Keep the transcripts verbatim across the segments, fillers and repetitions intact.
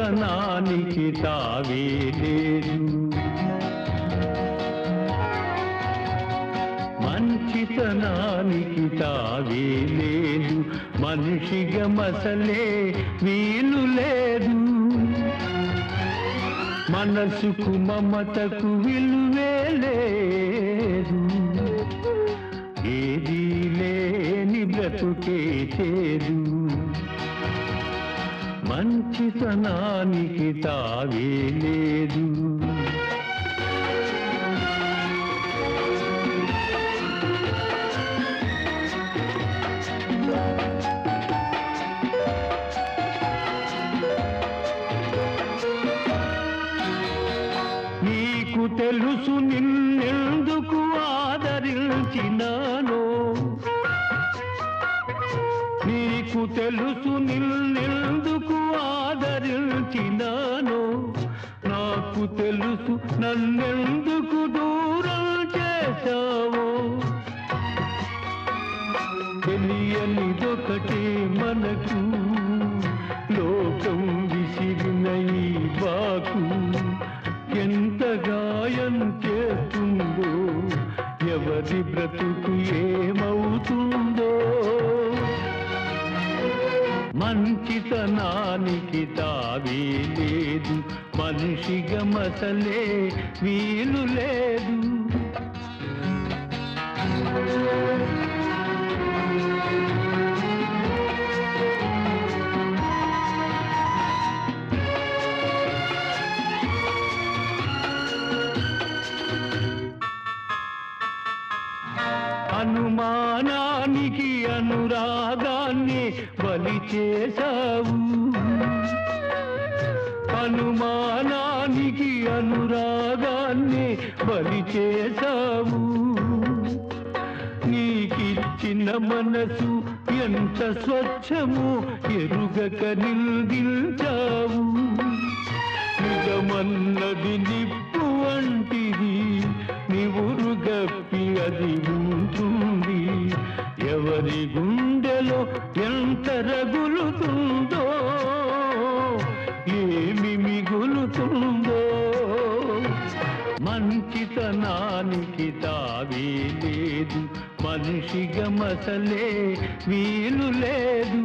మంచితనానికి తావే లేదు, మంచితనానికి తావే లేదు, మనిషిగా మసలే వీలు లేదు, మనసుకు మమతకు విలువే లేదు, ఏదీ లేని బ్రతుకే చేదు, మంచితనానికి తావే లేదు. నీకు తెలుసు నిన్నెందుకు ఆదరించినానో, నీకు తెలుసు నిన్నెందుకు ఆదరించినానో, నాకు తెలుసు నన్నెందుకు దూరం చేశావో, తెలియనిదొకటే మనకు లోకం విసిరిన ఈ బాకు ఎంత గాయం చేస్తుందో, ఎవరి బ్రతుకు ఏమవుతుందో, మంచితనానికి తావే లేదు, మనిషిగా మసలే వీలు లేదు. అనుమానానికి అనురాగాన్ని బలి చేశావు, అనుమానానికి అనురాగాన్ని బలి చేశావు, నీకిచ్చిన మనసు ఎంత స్వచ్ఛము ఎరుగక నిందించావు, నిజమన్నది నిప్పు వంటిది, నివురుగప్పి అది ఉంటుంది, ఎవరి గుండెలో ఎంత రగులుతుందో, ఏమి మిగులుతుందో, మంచితనానికి తావే లేదు, మనిషిగా మసలే వీలు లేదు.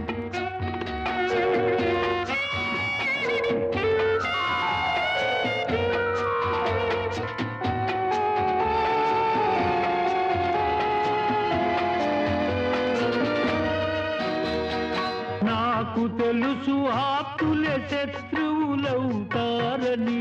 నాకు తెలుసు ఆప్తులే శత్రువులవుతారని,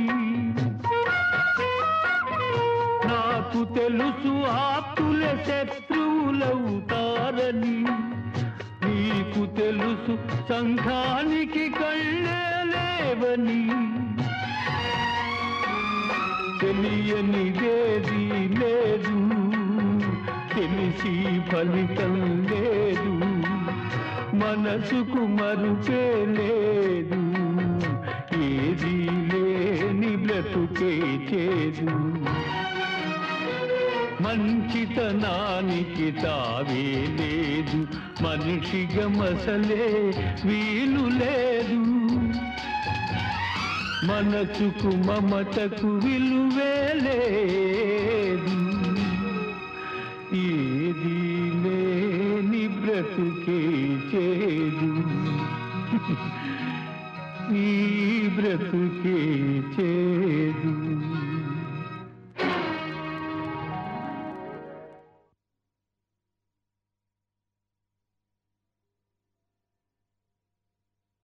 నాకు తెలుసు ఆప్తులే శత్రువులవుతారని, నీకు తెలుసు సంఘానికి కళ్ళే లేవని, తెలియనిదేది లేదు, తెలిసి ఫలితం లేదు, మనసుకు మరుపే లేదు, ఏదీ లేని బ్రతుకే చేదు, మంచితనానికి తావే లేదు, మనిషిగా మసలే వీలు లేదు, మనసుకు మమతకు విలువే లేదు, ఏదీ లేని బ్రతుకే చేదు, ఈ బ్రతుకే చేదు.